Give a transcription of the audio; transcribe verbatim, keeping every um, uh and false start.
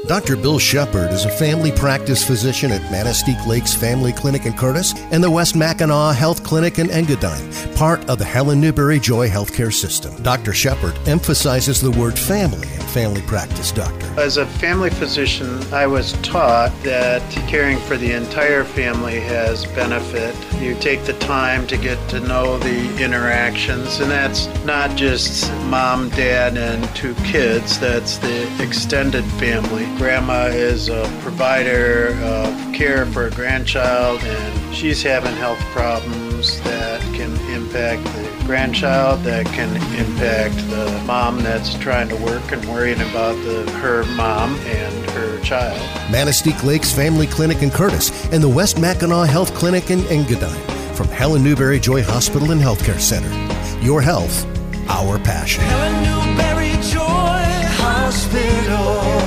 Doctor Bill Shepard is a family practice physician at Manistee Lakes Family Clinic in Curtis and the West Mackinac Health Clinic in Engadine, part of the Helen Newberry Joy Healthcare System. Doctor Shepard emphasizes the word family in family practice, doctor. As a family physician, I was taught that caring for the entire family has benefit. You take the time to get to know the interactions, and that's not just mom, dad, and two kids. That's the extended family. Grandma is a provider of care for a grandchild, and she's having health problems that can impact the grandchild, that can impact the mom that's trying to work and worrying about the, her mom and her child. Manistee Lakes Family Clinic in Curtis and the West Mackinac Health Clinic in Engadine from Helen Newberry Joy Hospital and Healthcare Center. Your health, our passion. Helen Newberry Joy Hospital.